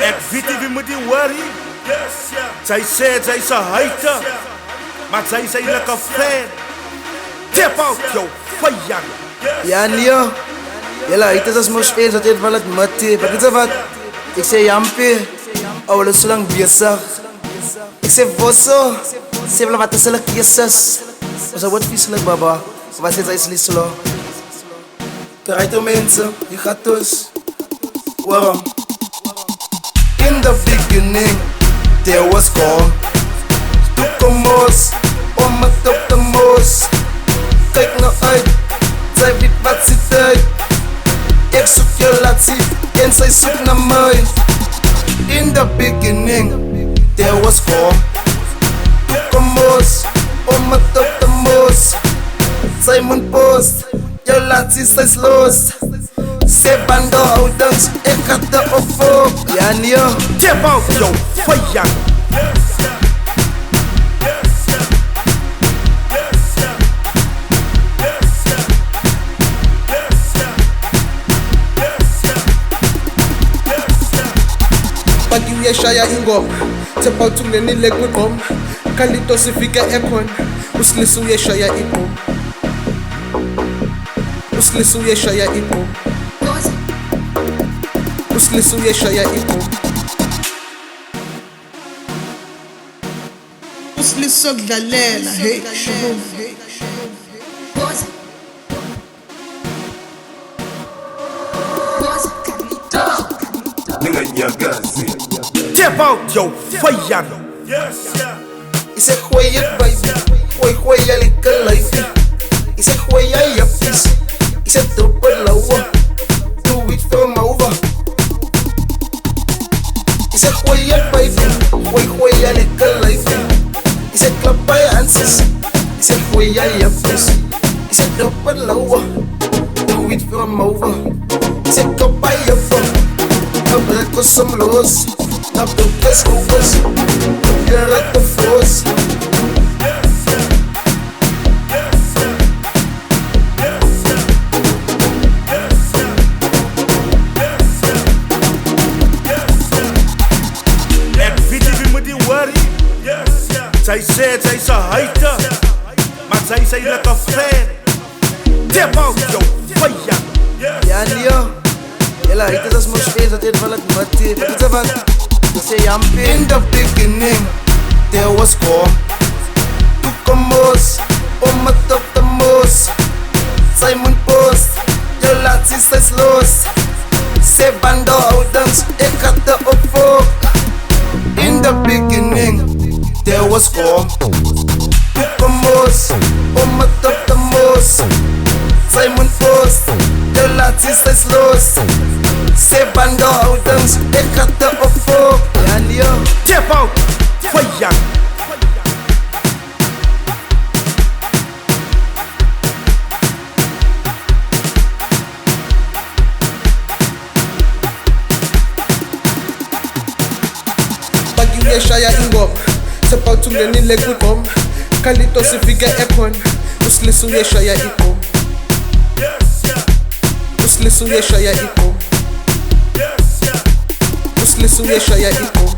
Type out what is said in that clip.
Ek weet nie wie moet die worry. Sy sê sy's 'n hater, maar sy is eintlik 'n fan. Tip out jou vyand. Ja nee, julle haters is mos eens dat jy wel het matie. Maar weet jy wat? Ek sê jampie, hulle is so lang besig. Ek sê vosso, sê hulle wat is hulle keuses. Ons word vieslik baba, wat is hy slislo? Krijgt mensen, je gaat dus. Waarom? In the beginning, there was calm. Toekomst, om het op de moos. Kijk nou uit, zij weet wat zit uit. Ik zoek je laat zien, en zij zoekt naar mij. In the beginning, there was calm. Toekomst, om het op de moos. Zij moet post. Jou laat zien, zij is los. Ze bando houdens, ik ga de opvoer. Ja, nee. Tip out jou vyand. Pagi uyashaya ingoma, tip out ungenile kwigqom. Kalito sifike ekhona, usilisa uyashaya ingoma. Usilisa uyashaya ingoma. Usilisa uyashaya ingoma. Usilisa kudlalela, hey shubum. Tip out jou vyand. Ik zeg gooi het baby, gooi je lekker lijfie. Ik zeg gooi jij je vies. Ik zeg dubbel lauwe, doe iets voor me over. Ik zeg gooi je baby, gooi je lekker lijfie. Ik zeg klap bij je ansjes. Ik zeg gooi jij je vies. Ik zeg dubbel lauwe, doe iets voor me over. Ik zeg klap bij je van, dan brek ik hem los. Dan doe ik het schroefers, je raakt de voos. Sy sê sy's 'n hater, maar sy is eintlik 'n fan. Tip out jou vyand. Ja nee, julle haters is mos eens dat jy wel het matie. Maar weet jy wat? Ek sê jampie. In the beginning, there was calm. Toekomst, om het op de moos. Sy moet post, jou laat zien sy's los. Ze bando houdens, ik ga de opvoer. In the beginning, there was calm. Toekomst, om het op de moos. Zij moet post, jou laat zien sy's los. Ze bando houdens, ik ga de opvoer. Ja nee. Tip out vyand. Pagi uyashaya ingoma, tip out ungenile kwigqom. Kalito sifike ekhona, usilisa uyashaya ingoma. Usilisa uyashaya ingoma. Usilisa uyashaya ingoma.